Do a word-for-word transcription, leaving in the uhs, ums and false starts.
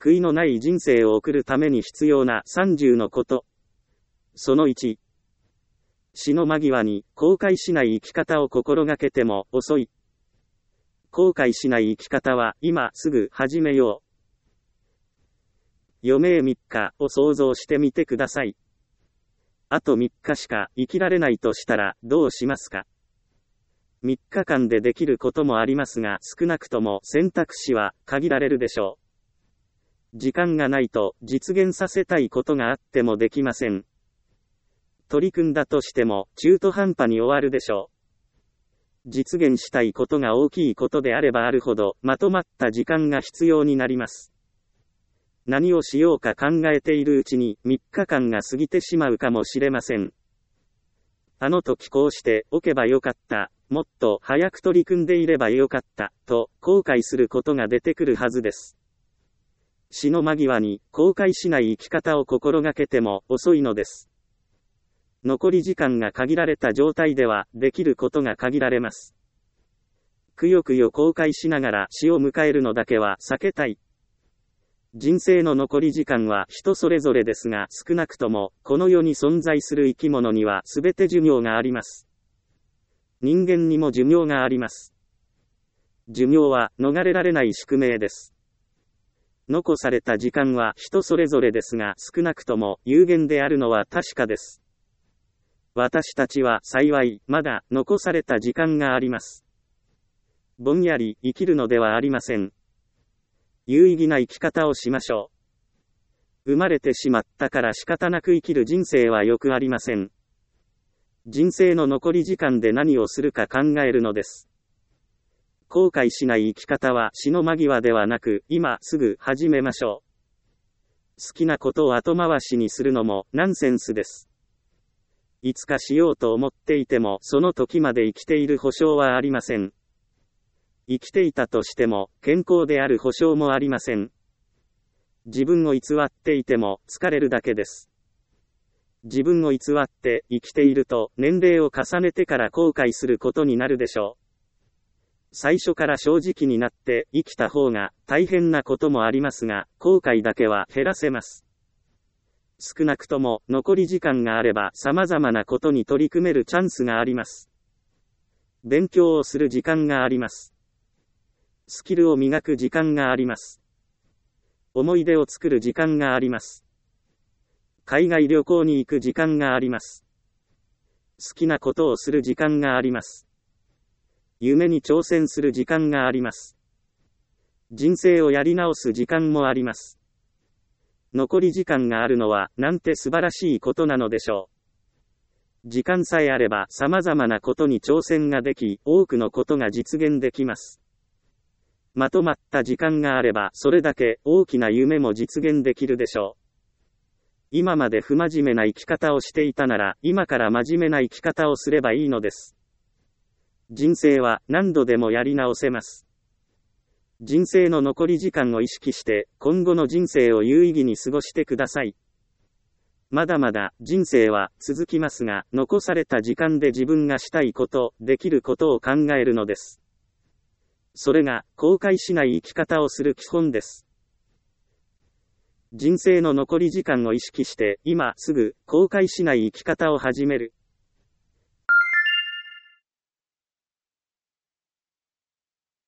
悔いのない人生を送るために必要なさんじゅうのこと。そのいち。死の間際に後悔しない生き方を心がけても遅い。後悔しない生き方は今すぐ始めよう。余命みっかを想像してみてください。あとみっかしか生きられないとしたらどうしますか？みっかかんでできることもありますが、少なくとも選択肢は限られるでしょう。時間がないと実現させたいことがあってもできません。取り組んだとしても中途半端に終わるでしょう。実現したいことが大きいことであればあるほどまとまった時間が必要になります。何をしようか考えているうちにみっかかんが過ぎてしまうかもしれません。あの時こうしておけばよかった、もっと早く取り組んでいればよかった、と後悔することが出てくるはずです。死の間際に後悔しない生き方を心がけても遅いのです。残り時間が限られた状態ではできることが限られます。くよくよ後悔しながら死を迎えるのだけは避けたい。人生の残り時間は人それぞれですが、少なくともこの世に存在する生き物には全て寿命があります。人間にも寿命があります。寿命は逃れられない宿命です。残された時間は人それぞれですが、少なくとも有限であるのは確かです。私たちは幸い、まだ残された時間があります。ぼんやり生きるのではありません。有意義な生き方をしましょう。生まれてしまったから仕方なく生きる人生はよくありません。人生の残り時間で何をするか考えるのです。後悔しない生き方は死の間際ではなく、今すぐ始めましょう。好きなことを後回しにするのもナンセンスです。いつかしようと思っていても、その時まで生きている保証はありません。生きていたとしても、健康である保証もありません。自分を偽っていても、疲れるだけです。自分を偽って生きていると、年齢を重ねてから後悔することになるでしょう。最初から正直になって生きた方が大変なこともありますが、後悔だけは減らせます。少なくとも残り時間があれば様々なことに取り組めるチャンスがあります。勉強をする時間があります。スキルを磨く時間があります。思い出を作る時間があります。海外旅行に行く時間があります。好きなことをする時間があります。夢に挑戦する時間があります。人生をやり直す時間もあります。残り時間があるのはなんて素晴らしいことなのでしょう。時間さえあれば様々なことに挑戦ができ、多くのことが実現できます。まとまった時間があればそれだけ大きな夢も実現できるでしょう。今まで不真面目な生き方をしていたなら、今から真面目な生き方をすればいいのです。人生は何度でもやり直せます。人生の残り時間を意識して、今後の人生を有意義に過ごしてください。まだまだ人生は続きますが、残された時間で自分がしたいこと、できることを考えるのです。それが後悔しない生き方をする基本です。人生の残り時間を意識して、今すぐ後悔しない生き方を始める。